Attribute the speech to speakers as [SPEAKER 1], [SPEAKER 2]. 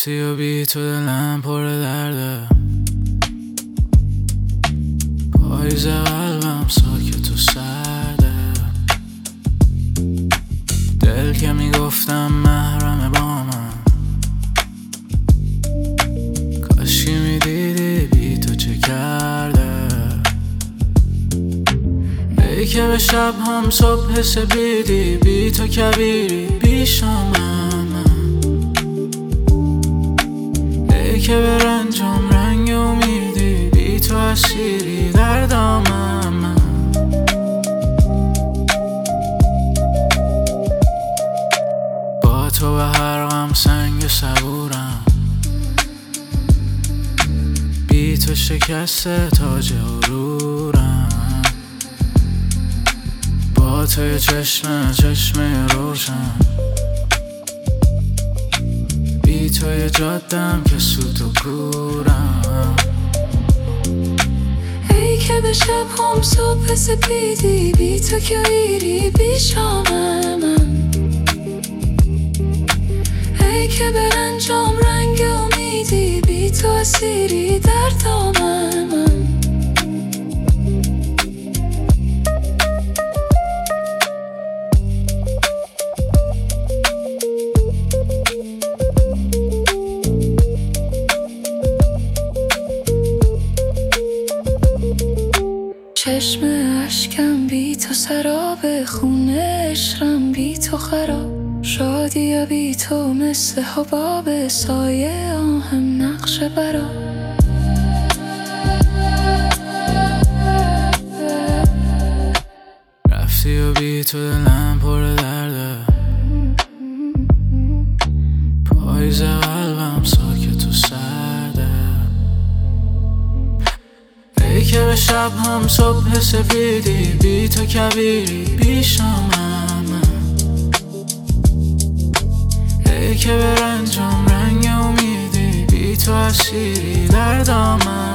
[SPEAKER 1] رفتی و بی تو دلم پر درده، پاییز قلبم ساکت و سرده. دل که میگفتم محرم با من، کاشکی میدیدی بی تو چه کرده. ای که به شب هم صبح سپیدی، بی تو کبیری بی شامم. ای که به رنجم رنگ امیدی، بی تو اسیری در دامم. با تو به هر غم سنگ صبورم، بی تو شکسته تاج غرورم. با تو چشم روشن، بی تو جادم که سوت و کورم.
[SPEAKER 2] ای که به شب هم صبح سپیدی، بی تو که ایری بی شام من. ای که به رنجام رنگ امیدی، بی تو اسیری در دامن من. چشم اشکم بی تو سراب، خونه عشقم بی تو خراب. شادی بی تو مثل حباب، سایه آهم نقش برا.
[SPEAKER 1] رفتی و بی تو دلم پر درده، پاییز قلبم ساکت و سرده. ای که به شب هم صبح سپیدی، بی تو کبیری بی شامم. ای که به رنجم رنگ امیدی، بی تو اسیری در دامم.